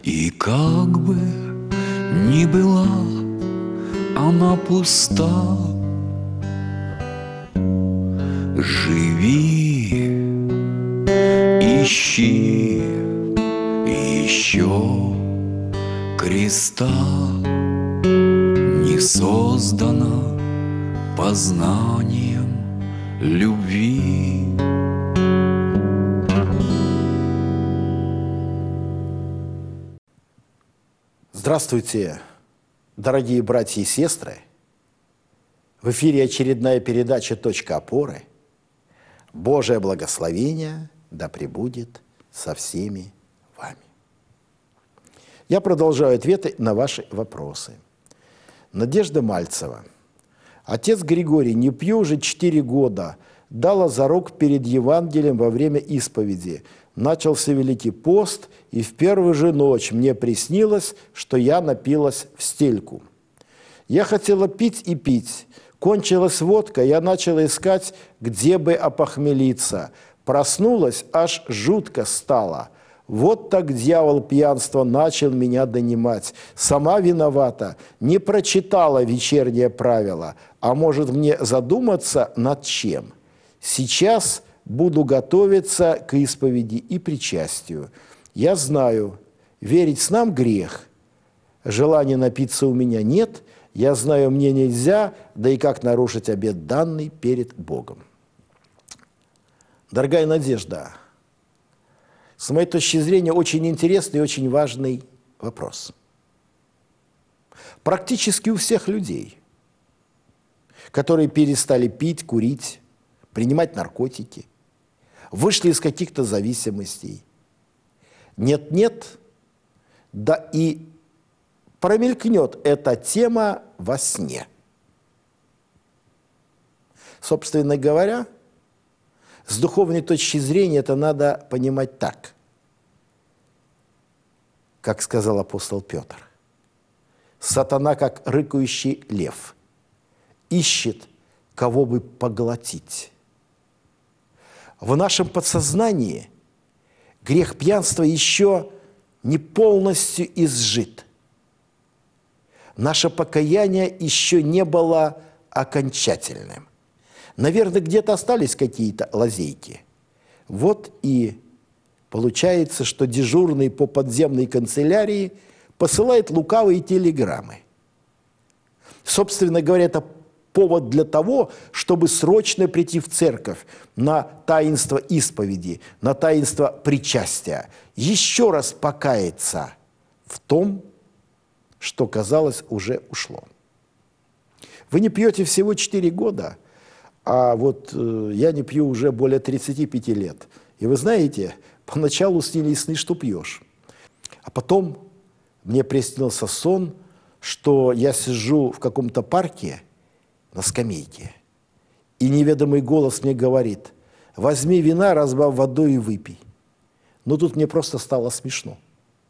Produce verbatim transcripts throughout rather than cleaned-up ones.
И как бы ни была она пуста, живи, ищи еще креста. Не создана познанием любви. Здравствуйте, дорогие братья и сестры! В эфире очередная передача «Точка опоры». Божие благословение да пребудет со всеми вами. Я продолжаю ответы на ваши вопросы. Надежда Мальцева. Отец Григорий, не пью уже четыре года. Дала зарок перед Евангелием во время исповеди. Начался Великий пост, и в первую же ночь мне приснилось, что я напилась в стельку. Я хотела пить и пить. Кончилась водка, я начала искать, где бы опохмелиться. Проснулась, аж жутко стало. Вот так дьявол пьянства начал меня донимать. Сама виновата, не прочитала вечернее правило. А может мне задуматься над чем? Сейчас буду готовиться к исповеди и причастию. Я знаю, верить снам грех. Желания напиться у меня нет. Я знаю, мне нельзя, да и как нарушить обет данный перед Богом. Дорогая Надежда, с моей точки зрения, очень интересный и очень важный вопрос. Практически у всех людей, которые перестали пить, курить, принимать наркотики, вышли из каких-то зависимостей, нет-нет, да и промелькнет эта тема во сне. Собственно говоря, с духовной точки зрения это надо понимать так, как сказал апостол Петр. Сатана, как рыкающий лев, ищет, кого бы поглотить. В нашем подсознании грех пьянства еще не полностью изжит. Наше покаяние еще не было окончательным. Наверное, где-то остались какие-то лазейки. Вот и получается, что дежурный по подземной канцелярии посылает лукавые телеграммы. Собственно говоря, это повод для того, чтобы срочно прийти в церковь на таинство исповеди, на таинство причастия, еще раз покаяться в том, что, казалось, уже ушло. Вы не пьете всего четыре года, а вот э, я не пью уже более тридцати пяти лет. И вы знаете, поначалу снились сны, что пьешь. А потом мне приснился сон, что я сижу в каком-то парке на скамейке, и неведомый голос мне говорит: возьми вина, разбавь водой и выпей. Но тут мне просто стало смешно.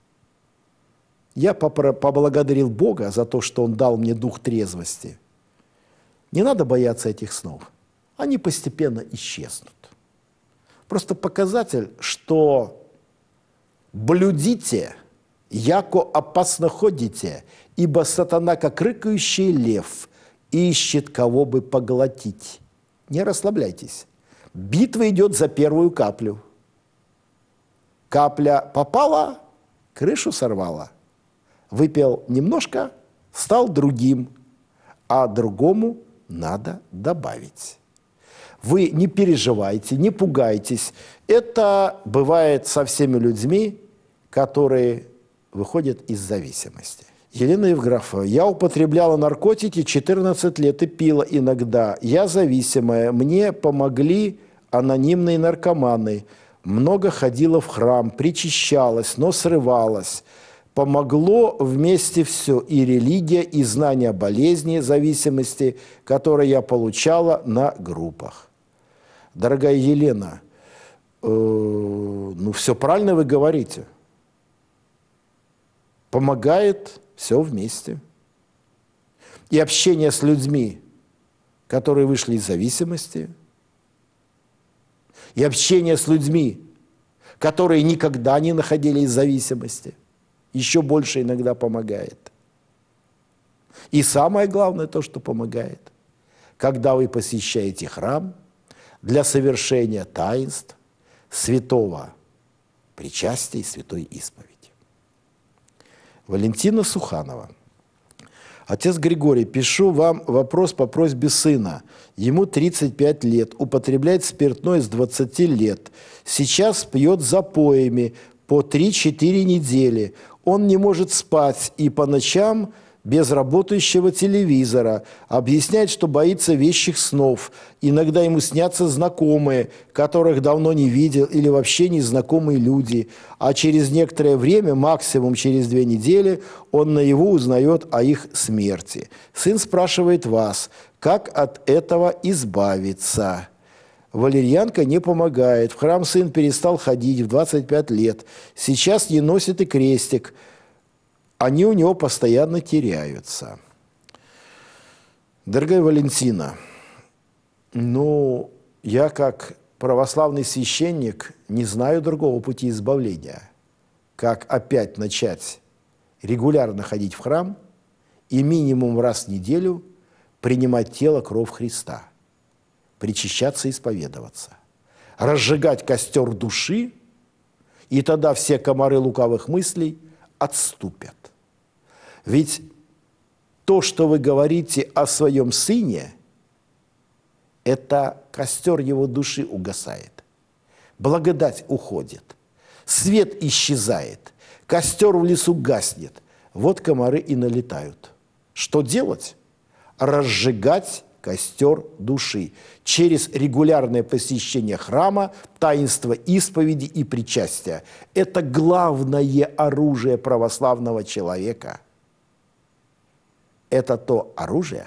Я поблагодарил Бога за то, что Он дал мне дух трезвости. Не надо бояться этих снов. Они постепенно исчезнут. Просто показатель, что блюдите, яко опасно ходите, ибо сатана, как рыкающий лев, ищет, кого бы поглотить. Не расслабляйтесь. Битва идет за первую каплю. Капля попала, крышу сорвала. Выпил немножко, стал другим, а другому надо добавить. Вы не переживайте, не пугайтесь. Это бывает со всеми людьми, которые выходят из зависимости. Елена Евграфова. Я употребляла наркотики четырнадцать лет и пила иногда. Я зависимая. Мне помогли анонимные наркоманы. Много ходила в храм, причащалась, но срывалась. Помогло вместе все, и религия, и знание болезни, зависимости, которые я получала на группах. Дорогая Елена, э, ну все правильно вы говорите. Помогает все вместе. И общение с людьми, которые вышли из зависимости, и общение с людьми, которые никогда не находились в зависимости. еще больше иногда помогает. И самое главное то, что помогает, когда вы посещаете храм для совершения таинств святого причастия и святой исповеди. Валентина Суханова. Отец Григорий, пишу вам вопрос по просьбе сына. Ему тридцать пять лет, употребляет спиртное с двадцати лет. Сейчас пьет запоями по три-четыре недели. Он не может спать и по ночам без работающего телевизора. Объясняет, что боится вещих снов. Иногда ему снятся знакомые, которых давно не видел, или вообще незнакомые люди. А через некоторое время, максимум через две недели, он наяву узнает о их смерти. Сын спрашивает вас, как от этого избавиться? Валерьянка не помогает. В храм сын перестал ходить в двадцать пять лет. Сейчас не носит и крестик. Они у него постоянно теряются. Дорогая Валентина, ну, я как православный священник не знаю другого пути избавления, как опять начать регулярно ходить в храм и минимум раз в неделю принимать тело, кровь Христа, причащаться и исповедоваться, разжигать костер души, и тогда все комары лукавых мыслей отступят. Ведь то, что вы говорите о своем сыне, это костер его души угасает. Благодать уходит, свет исчезает, костер в лесу гаснет. Вот комары и налетают. Что делать? Разжигать костер души через регулярное посещение храма, таинство исповеди и причастия. Это главное оружие православного человека. Это то оружие,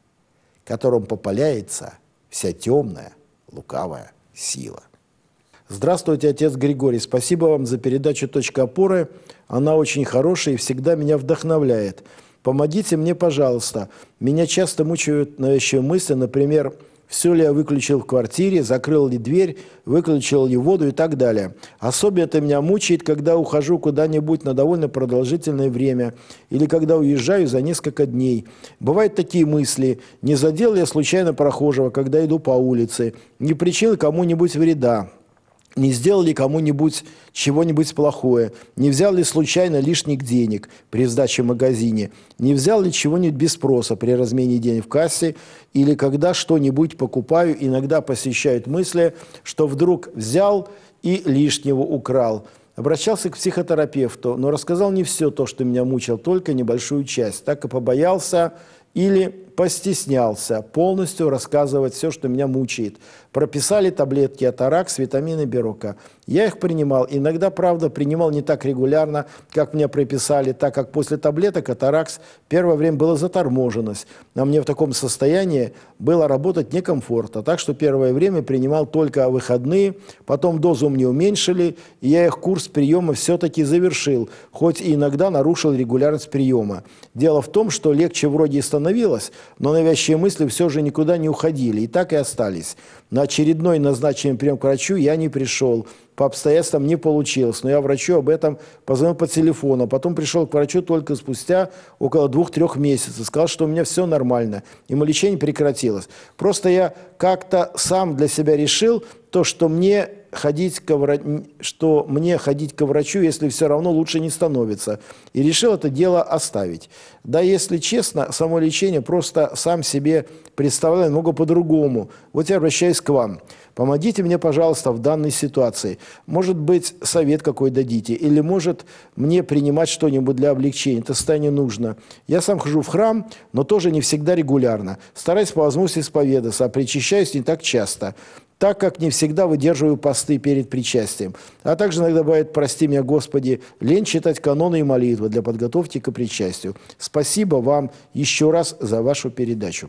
которым попаляется вся темная, лукавая сила. Здравствуйте, отец Григорий. Спасибо вам за передачу «Точка опоры». Она очень хорошая и всегда меня вдохновляет. Помогите мне, пожалуйста. Меня часто мучают навязчивые мысли, например, все ли я выключил в квартире, закрыл ли дверь, выключил ли воду и так далее. Особенно это меня мучает, когда ухожу куда-нибудь на довольно продолжительное время или когда уезжаю за несколько дней. Бывают такие мысли: не задел ли я случайно прохожего, когда иду по улице, не причинил кому-нибудь вреда, не сделал ли кому-нибудь чего-нибудь плохое, не взял ли случайно лишних денег при сдаче в магазине, не взял ли чего-нибудь без спроса при размене денег в кассе, или когда что-нибудь покупаю, иногда посещают мысли, что вдруг взял и лишнего украл. Обращался к психотерапевту, но рассказал не все то, что меня мучил, только небольшую часть. Так и побоялся или постеснялся полностью рассказывать все, что меня мучает. Прописали таблетки Атаракс, витамины Берока. Я их принимал. Иногда, правда, принимал не так регулярно, как мне прописали, так как после таблеток Атаракс первое время была заторможенность. На мне в таком состоянии было работать некомфортно. Так что первое время принимал только выходные, потом дозу мне уменьшили, и я их курс приема все-таки завершил, хоть и иногда нарушил регулярность приема. Дело в том, что легче вроде и становилось, но навязчивые мысли все же никуда не уходили, и так и остались. На очередной назначенный прием к врачу я не пришел. По обстоятельствам не получилось, но я врачу об этом позвонил по телефону. Потом пришел к врачу только спустя около двух-трех месяцев. Сказал, что у меня все нормально, и мое лечение прекратилось. Просто я как-то сам для себя решил то, что мне ходить к врачу, что мне ходить к врачу, если все равно лучше не становится. И решил это дело оставить. Да, если честно, само лечение просто сам себе представляю немного по-другому. Вот я обращаюсь к вам. Помогите мне, пожалуйста, в данной ситуации. Может быть, совет какой дадите, или может мне принимать что-нибудь для облегчения. Это состояние нужно. Я сам хожу в храм, но тоже не всегда регулярно. Стараюсь по возможности исповедаться, а причащаюсь не так часто, так как не всегда выдерживаю посты перед причастием. А также иногда бывает, прости меня, Господи, лень читать каноны и молитвы для подготовки к причастию. Спасибо вам еще раз за вашу передачу.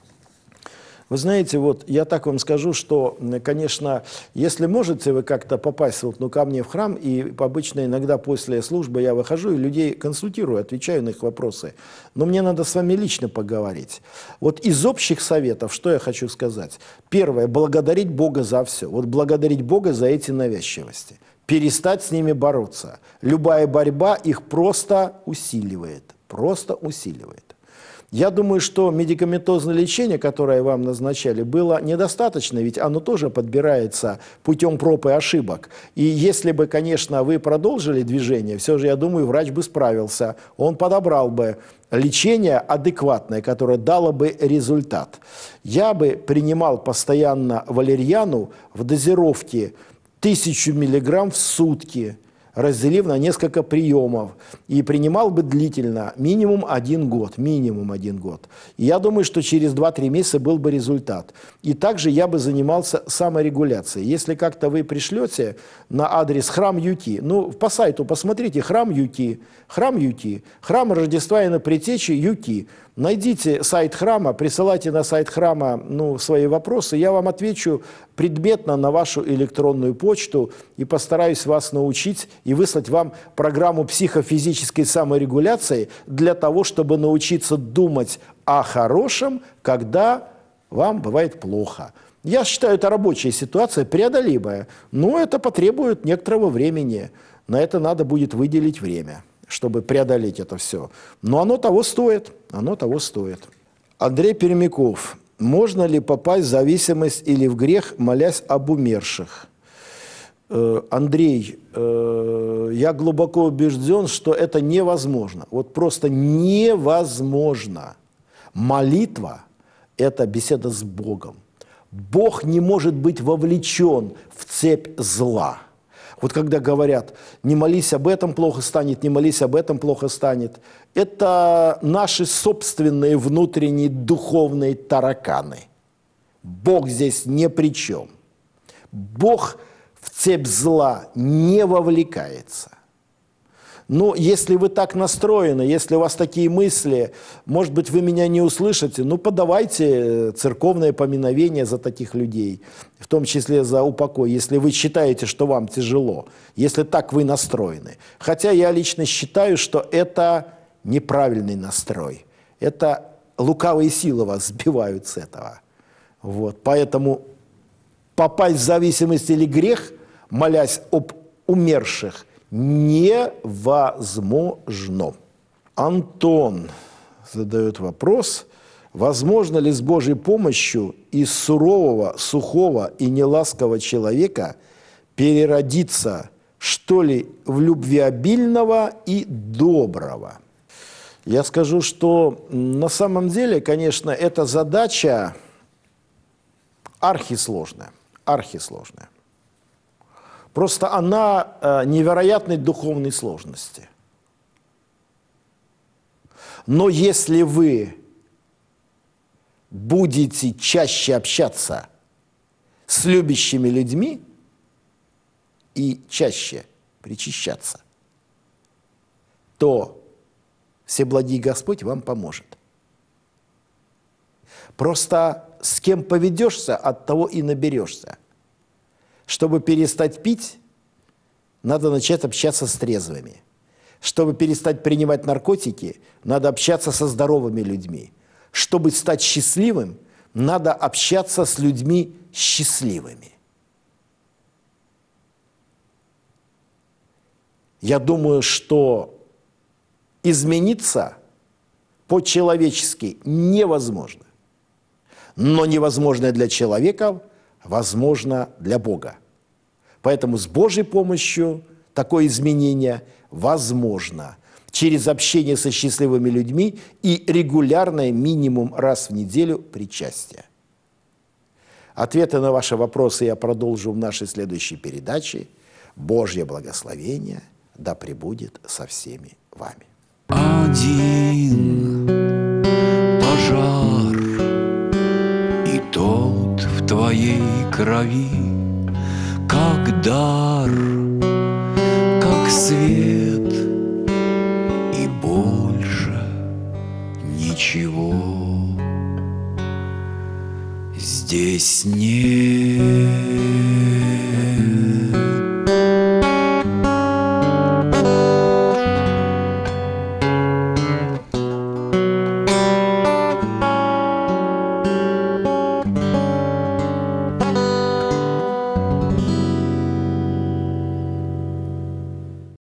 Вы знаете, вот я так вам скажу, что, конечно, если можете вы как-то попасть вот, ну, ко мне в храм, и обычно иногда после службы я выхожу и людей консультирую, отвечаю на их вопросы, но мне надо с вами лично поговорить. Вот из общих советов, что я хочу сказать? Первое, благодарить Бога за все. Вот благодарить Бога за эти навязчивости. перестать с ними бороться. Любая борьба их просто усиливает, просто усиливает. Я думаю, что медикаментозное лечение, которое вам назначали, было недостаточно, ведь оно тоже подбирается путем проб и ошибок. И если бы, конечно, вы продолжили движение, все же, я думаю, врач бы справился. Он подобрал бы лечение адекватное, которое дало бы результат. Я бы принимал постоянно валерьяну в дозировке тысячу миллиграмм в сутки, разделив на несколько приемов, и принимал бы длительно, минимум один год, минимум один год. И я думаю, что через два-три месяца был бы результат. И также я бы занимался саморегуляцией. Если как-то вы пришлете на адрес храм ю ти, ну, по сайту посмотрите, храм ю ти, храм ю ти, храм Рождества и на Предтечи ю ти. Найдите сайт храма, присылайте на сайт храма ну, свои вопросы, я вам отвечу предметно на вашу электронную почту и постараюсь вас научить и выслать вам программу психофизической саморегуляции для того, чтобы научиться думать о хорошем, когда вам бывает плохо. Я считаю, это рабочая ситуация, преодолимая, но это потребует некоторого времени. На это надо будет выделить время, чтобы преодолеть это все. Но оно того стоит, оно того стоит. Андрей Пермяков. Можно ли попасть в зависимость или в грех, молясь об умерших? Э, Андрей, э, я глубоко убежден, что это невозможно. Вот просто невозможно. Молитва – это беседа с Богом. Бог не может быть вовлечен в цепь зла. Вот когда говорят, не молись об этом, плохо станет, не молись об этом, плохо станет, это наши собственные внутренние духовные тараканы. Бог здесь ни при чем. Бог в цепь зла не вовлекается. Ну, если вы так настроены, если у вас такие мысли, может быть, вы меня не услышите, ну, подавайте церковное поминовение за таких людей, в том числе за упокой, если вы считаете, что вам тяжело, если так вы настроены. Хотя я лично считаю, что это неправильный настрой. Это лукавые силы вас сбивают с этого. Вот. Поэтому попасть в зависимость или грех, молясь об умерших, невозможно. Антон задает вопрос, возможно ли с Божьей помощью из сурового, сухого и неласкового человека переродиться, что ли, в любвеобильного и доброго? Я скажу, что на самом деле, конечно, эта задача архисложная, архисложная. Просто она э, невероятной духовной сложности. Но если вы будете чаще общаться с любящими людьми и чаще причащаться, то Всеблагий Господь вам поможет. Просто с кем поведешься, от того и наберешься. Чтобы перестать пить, надо начать общаться с трезвыми. Чтобы перестать принимать наркотики, надо общаться со здоровыми людьми. Чтобы стать счастливым, надо общаться с людьми счастливыми. Я думаю, что измениться по-человечески невозможно. Но невозможное для человека возможно для Бога. Поэтому с Божьей помощью такое изменение возможно через общение со счастливыми людьми и регулярное минимум раз в неделю причастие. Ответы на ваши вопросы я продолжу в нашей следующей передаче. Божье благословение да пребудет со всеми вами. Один пожар, и тот в твоей крови, как дар, как свет, и больше ничего. Здесь нет